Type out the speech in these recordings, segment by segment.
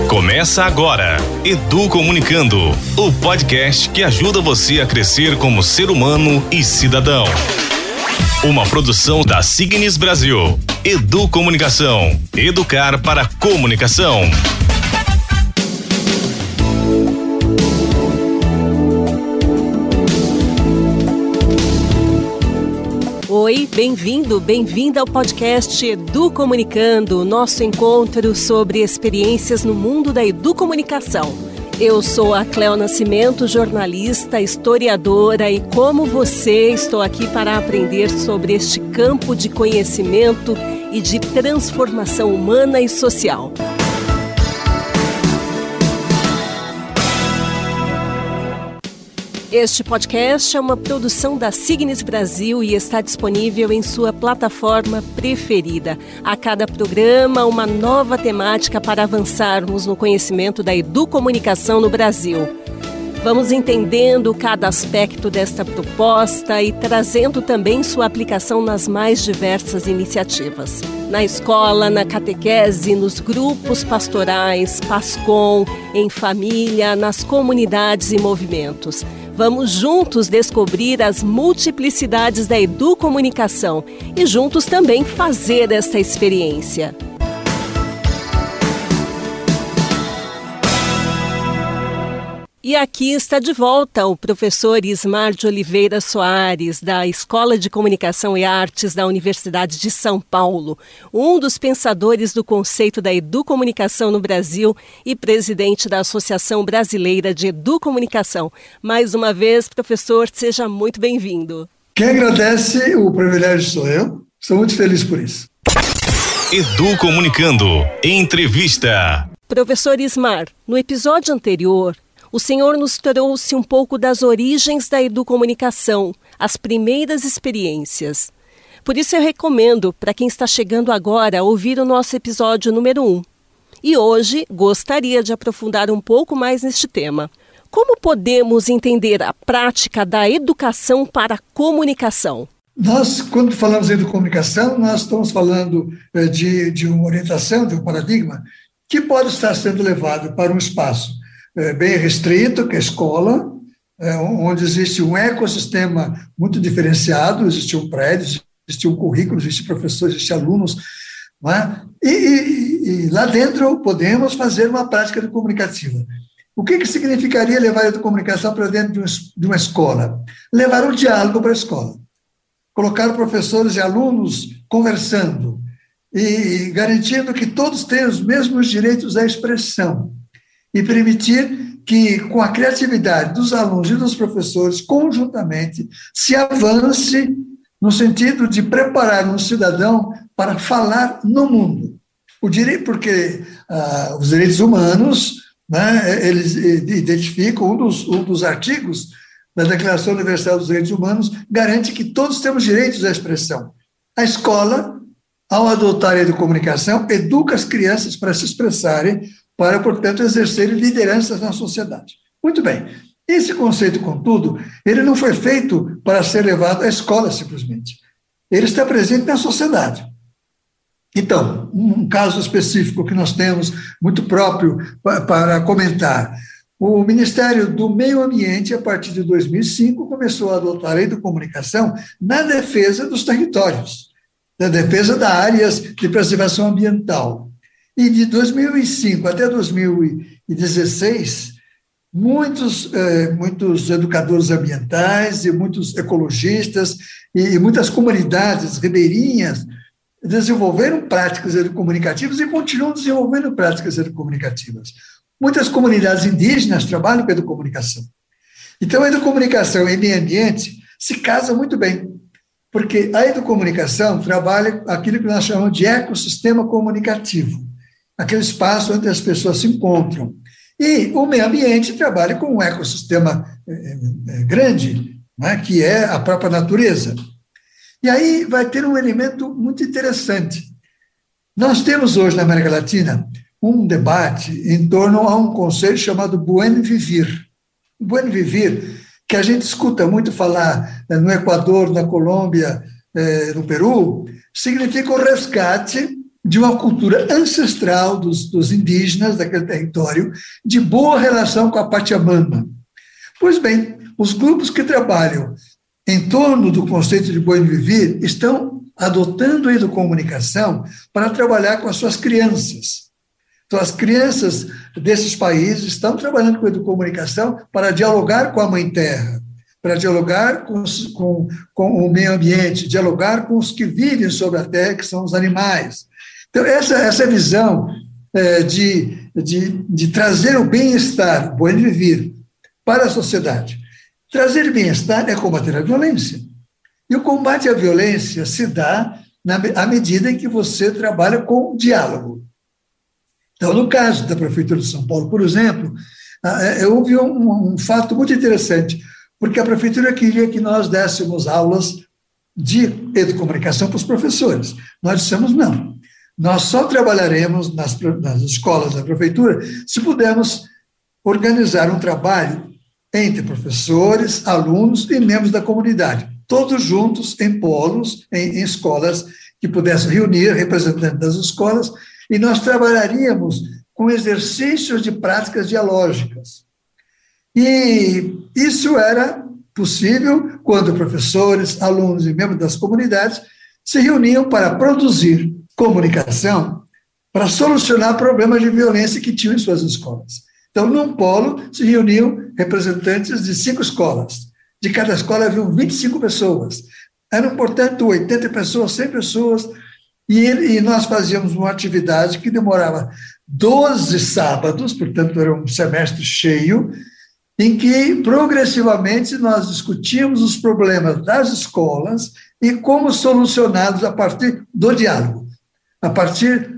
Começa agora, Edu Comunicando, o podcast que ajuda você a crescer como ser humano e cidadão. Uma produção da Signis Brasil. Edu Comunicação. Educar para a comunicação. Oi, bem-vindo, bem-vinda ao podcast Edu Comunicando, nosso encontro sobre experiências no mundo da educomunicação. Eu sou a Cléo Nascimento, jornalista, historiadora e como você, estou aqui para aprender sobre este campo de conhecimento e de transformação humana e social. Este podcast é uma produção da Signis Brasil e está disponível em sua plataforma preferida. A cada programa, uma nova temática para avançarmos no conhecimento da educomunicação no Brasil. Vamos entendendo cada aspecto desta proposta e trazendo também sua aplicação nas mais diversas iniciativas. Na escola, na catequese, nos grupos pastorais, PASCOM, em família, nas comunidades e movimentos. Vamos juntos descobrir as multiplicidades da educomunicação e juntos também fazer esta experiência. E aqui está de volta o professor Ismar de Oliveira Soares, da Escola de Comunicação e Artes da Universidade de São Paulo, um dos pensadores do conceito da educomunicação no Brasil e presidente da Associação Brasileira de Educomunicação. Mais uma vez, professor, seja muito bem-vindo. Quem agradece, o privilégio sou eu. Estou muito feliz por isso. Edu Comunicando, entrevista. Professor Ismar, no episódio anterior, o senhor nos trouxe um pouco das origens da educomunicação, as primeiras experiências. Por isso eu recomendo, para quem está chegando agora, ouvir o nosso episódio número 1. E hoje gostaria de aprofundar um pouco mais neste tema. Como podemos entender a prática da educação para a comunicação? Nós, quando falamos em educomunicação, nós estamos falando de uma orientação, de um paradigma, que pode estar sendo levado para um espaço bem restrito, que é a escola, onde existe um ecossistema muito diferenciado, existe um prédio, existe um currículo, existe professores, existe alunos, não é? E lá dentro podemos fazer uma prática comunicativa. O que significaria levar a comunicação para dentro de uma escola? Levar o diálogo para a escola. Colocar professores e alunos conversando e garantindo que todos tenham os mesmos direitos à expressão. E permitir que, com a criatividade dos alunos e dos professores, conjuntamente, se avance no sentido de preparar um cidadão para falar no mundo. Porque os direitos humanos, né, eles identificam, um dos artigos da Declaração Universal dos Direitos Humanos, garante que todos temos direitos à expressão. A escola, ao adotar a educomunicação, educa as crianças para se expressarem, para, portanto, exercerem lideranças na sociedade. Muito bem. Esse conceito, contudo, ele não foi feito para ser levado à escola, simplesmente. Ele está presente na sociedade. Então, um caso específico que nós temos, muito próprio para comentar. O Ministério do Meio Ambiente, a partir de 2005, começou a adotar a educomunicação na defesa dos territórios, na defesa das áreas de preservação ambiental. E de 2005 até 2016, muitos educadores ambientais e muitos ecologistas e muitas comunidades ribeirinhas desenvolveram práticas educomunicativas e continuam desenvolvendo práticas educomunicativas. Muitas comunidades indígenas trabalham com a educomunicação. Então, a educomunicação e meio ambiente se casam muito bem, porque a educomunicação trabalha aquilo que nós chamamos de ecossistema comunicativo, aquele espaço onde as pessoas se encontram. E o meio ambiente trabalha com um ecossistema grande, né, que é a própria natureza. E aí vai ter um elemento muito interessante. Nós temos hoje na América Latina um debate em torno a um conceito chamado Buen Vivir. Buen Vivir, que a gente escuta muito falar no Equador, na Colômbia, no Peru, significa o resgate de uma cultura ancestral dos indígenas daquele território, de boa relação com a Pachamama. Pois bem, os grupos que trabalham em torno do conceito de bem viver estão adotando a educomunicação para trabalhar com as suas crianças. Então, as crianças desses países estão trabalhando com a educomunicação para dialogar com a Mãe Terra, para dialogar com o meio ambiente, dialogar com os que vivem sobre a Terra, que são os animais. Então, essa visão de trazer o bem-estar, o bem viver, para a sociedade. Trazer bem-estar é combater a violência. E o combate à violência se dá à medida em que você trabalha com diálogo. Então, no caso da Prefeitura de São Paulo, por exemplo, houve um fato muito interessante, porque a Prefeitura queria que nós dessemos aulas de educomunicação para os professores. Nós dissemos não. Nós só trabalharemos nas escolas da Prefeitura se pudermos organizar um trabalho entre professores, alunos e membros da comunidade, todos juntos em polos, em escolas que pudessem reunir representantes das escolas, e nós trabalharíamos com exercícios de práticas dialógicas. E isso era possível quando professores, alunos e membros das comunidades se reuniam para produzir comunicação para solucionar problemas de violência que tinham em suas escolas. Então, num polo, se reuniam representantes de 5 escolas. De cada escola haviam 25 pessoas. Eram, portanto, 80 pessoas, 100 pessoas, e nós fazíamos uma atividade que demorava 12 sábados, portanto, era um semestre cheio, em que, progressivamente, nós discutíamos os problemas das escolas e como solucioná-los a partir do diálogo, a partir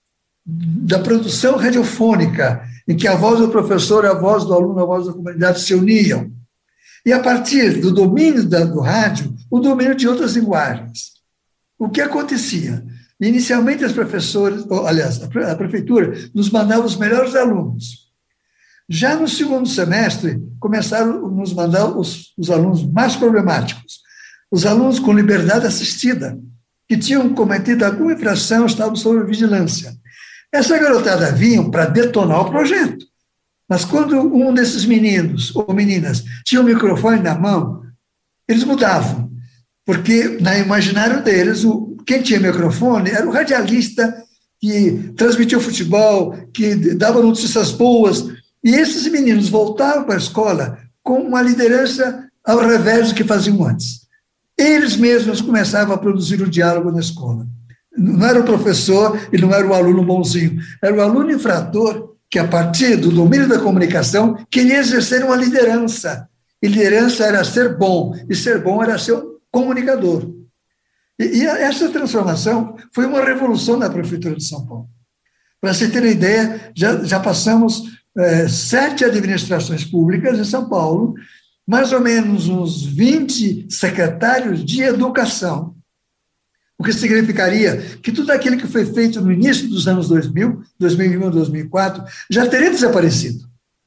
da produção radiofônica, em que a voz do professor, a voz do aluno, a voz da comunidade se uniam. E a partir do domínio do rádio, o domínio de outras linguagens. O que acontecia? Inicialmente, as professoras, aliás, a prefeitura nos mandava os melhores alunos. Já no segundo semestre, começaram a nos mandar os alunos mais problemáticos, os alunos com liberdade assistida, que tinham cometido alguma infração, estavam sob vigilância. Essa garotada vinha para detonar o projeto. Mas quando um desses meninos ou meninas tinha o microfone na mão, eles mudavam. Porque, no imaginário deles, quem tinha microfone era o radialista que transmitia o futebol, que dava notícias boas. E esses meninos voltavam para a escola com uma liderança ao revés do que faziam antes. Eles mesmos começavam a produzir o diálogo na escola. Não era o professor e não era o aluno bonzinho, era o aluno infrator que, a partir do domínio da comunicação, queria exercer uma liderança. E liderança era ser bom, e ser bom era ser um comunicador. E essa transformação foi uma revolução na Prefeitura de São Paulo. Para você ter uma ideia, já passamos 7 administrações públicas em São Paulo, mais ou menos uns 20 secretários de educação, o que significaria que tudo aquilo que foi feito no início dos anos 2000, 2001, 2004, já teria desaparecido.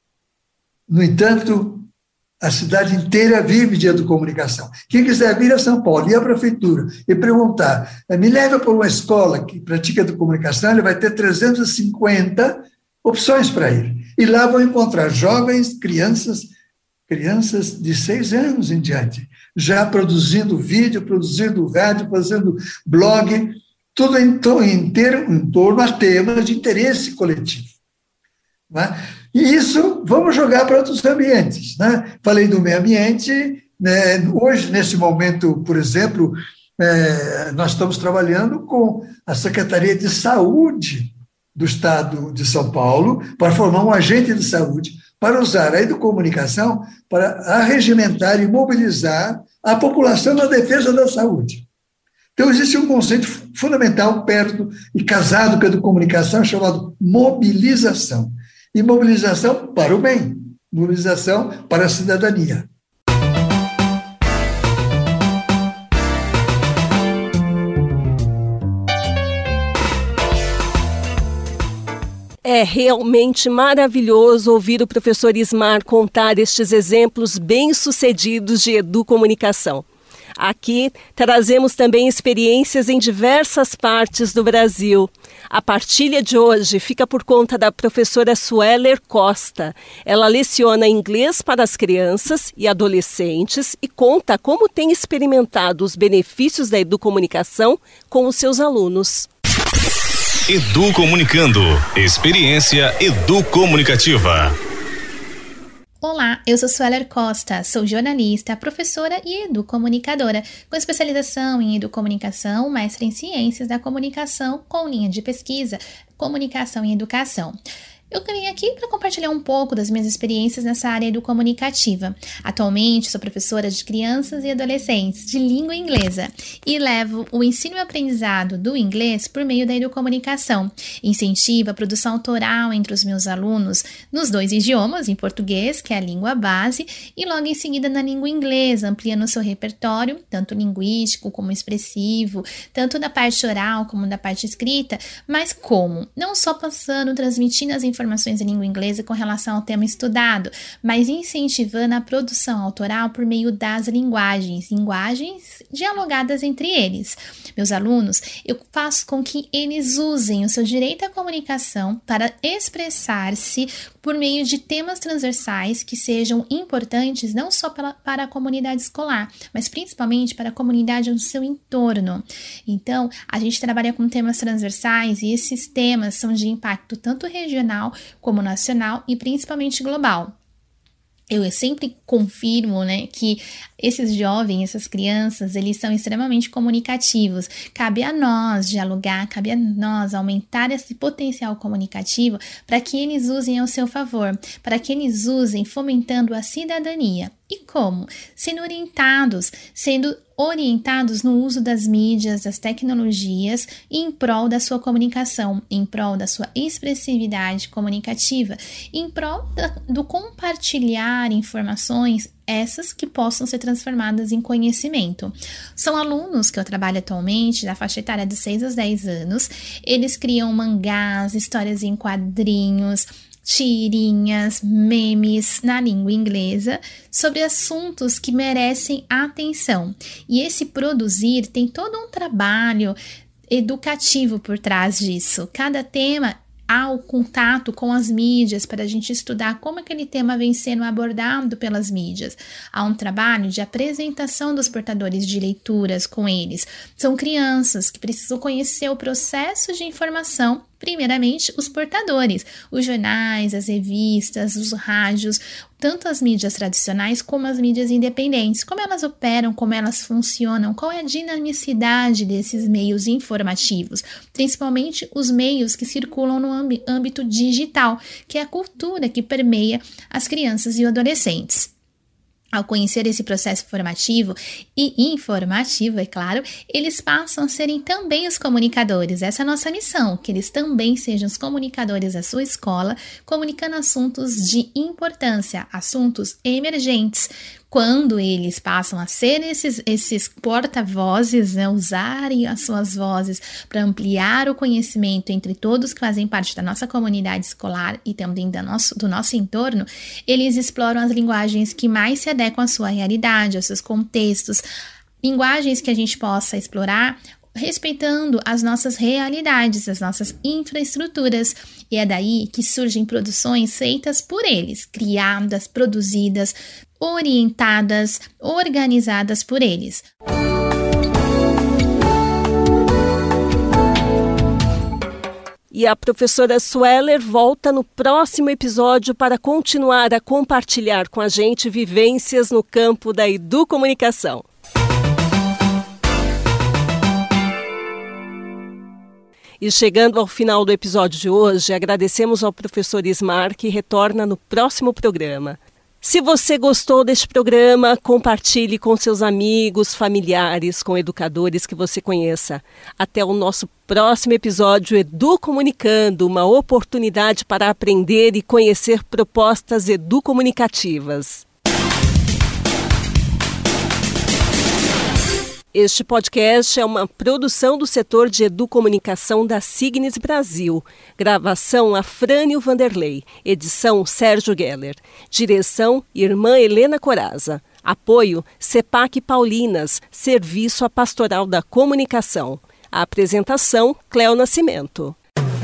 No entanto, a cidade inteira vive de educomunicação. Quem quiser vir a São Paulo e à prefeitura e perguntar, me leva para uma escola que pratica educomunicação, ele vai ter 350 opções para ir. E lá vão encontrar jovens, crianças de 6 anos em diante, já produzindo vídeo, produzindo rádio, fazendo blog, tudo em torno a temas de interesse coletivo. Né? E isso vamos jogar para outros ambientes. Né? Falei do meio ambiente, né? Hoje, nesse momento, por exemplo, nós estamos trabalhando com a Secretaria de Saúde do Estado de São Paulo para formar um agente de saúde para usar a educomunicação para arregimentar e mobilizar a população na defesa da saúde. Então, existe um conceito fundamental perto e casado com a educomunicação chamado mobilização. E mobilização para o bem, mobilização para a cidadania. É realmente maravilhoso ouvir o professor Ismar contar estes exemplos bem-sucedidos de educomunicação. Aqui trazemos também experiências em diversas partes do Brasil. A partilha de hoje fica por conta da professora Sueller Costa. Ela leciona inglês para as crianças e adolescentes e conta como tem experimentado os benefícios da educomunicação com os seus alunos. Educomunicando. Experiência educomunicativa. Olá, eu sou Sueller Costa, sou jornalista, professora e educomunicadora, com especialização em educomunicação, mestre em ciências da comunicação, com linha de pesquisa, comunicação e educação. Eu vim aqui para compartilhar um pouco das minhas experiências nessa área educomunicativa. Atualmente, sou professora de crianças e adolescentes de língua inglesa e levo o ensino e aprendizado do inglês por meio da educomunicação. Incentivo a produção autoral entre os meus alunos nos 2 idiomas, em português, que é a língua base, e logo em seguida na língua inglesa, ampliando o seu repertório, tanto linguístico como expressivo, tanto da parte oral como da parte escrita, mas como? Não só passando, transmitindo as informações em língua inglesa com relação ao tema estudado, mas incentivando a produção autoral por meio das linguagens dialogadas entre eles. Meus alunos, eu faço com que eles usem o seu direito à comunicação para expressar-se por meio de temas transversais que sejam importantes não só para a comunidade escolar, mas principalmente para a comunidade no seu entorno. Então, a gente trabalha com temas transversais e esses temas são de impacto tanto regional como nacional e principalmente global. Eu sempre confirmo, que esses jovens, essas crianças, eles são extremamente comunicativos. Cabe a nós dialogar, cabe a nós aumentar esse potencial comunicativo para que eles usem ao seu favor, para que eles usem fomentando a cidadania. E como? Sendo orientados no uso das mídias, das tecnologias em prol da sua comunicação, em prol da sua expressividade comunicativa, em prol do compartilhar informações, essas que possam ser transformadas em conhecimento. São alunos que eu trabalho atualmente, da faixa etária de 6 aos 10 anos, eles criam mangás, histórias em quadrinhos, tirinhas, memes na língua inglesa sobre assuntos que merecem atenção. E esse produzir tem todo um trabalho educativo por trás disso. Cada tema há o contato com as mídias para a gente estudar como aquele tema vem sendo abordado pelas mídias. Há um trabalho de apresentação dos portadores de leituras com eles. São crianças que precisam conhecer o processo de informação. Primeiramente, os portadores, os jornais, as revistas, os rádios, tanto as mídias tradicionais como as mídias independentes, como elas operam, como elas funcionam, qual é a dinamicidade desses meios informativos, principalmente os meios que circulam no âmbito digital, que é a cultura que permeia as crianças e os adolescentes. Ao conhecer esse processo formativo e informativo, é claro, eles passam a serem também os comunicadores. Essa é a nossa missão, que eles também sejam os comunicadores da sua escola, comunicando assuntos de importância, assuntos emergentes. Quando eles passam a ser esses porta-vozes, usarem as suas vozes para ampliar o conhecimento entre todos que fazem parte da nossa comunidade escolar e também do nosso entorno, eles exploram as linguagens que mais se adequam à sua realidade, aos seus contextos, linguagens que a gente possa explorar respeitando as nossas realidades, as nossas infraestruturas. E é daí que surgem produções feitas por eles, criadas, produzidas, orientadas, organizadas por eles. E a professora Sueller volta no próximo episódio para continuar a compartilhar com a gente vivências no campo da educomunicação. E chegando ao final do episódio de hoje, agradecemos ao professor Ismar, que retorna no próximo programa. Se você gostou deste programa, compartilhe com seus amigos, familiares, com educadores que você conheça. Até o nosso próximo episódio Educomunicando, uma oportunidade para aprender e conhecer propostas educomunicativas. Este podcast é uma produção do setor de educomunicação da Cignes Brasil. Gravação Afrânio Vanderlei. Edição Sérgio Geller. Direção Irmã Helena Coraza. Apoio CEPAC Paulinas, Serviço à Pastoral da Comunicação. A apresentação, Cléo Nascimento.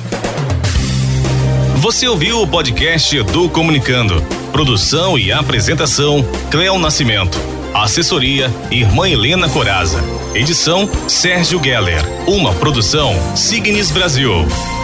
Você ouviu o podcast Edu Comunicando. Produção e apresentação, Cléo Nascimento. Assessoria, Irmã Helena Coraza. Edição, Sérgio Geller. Uma produção, Signis Brasil.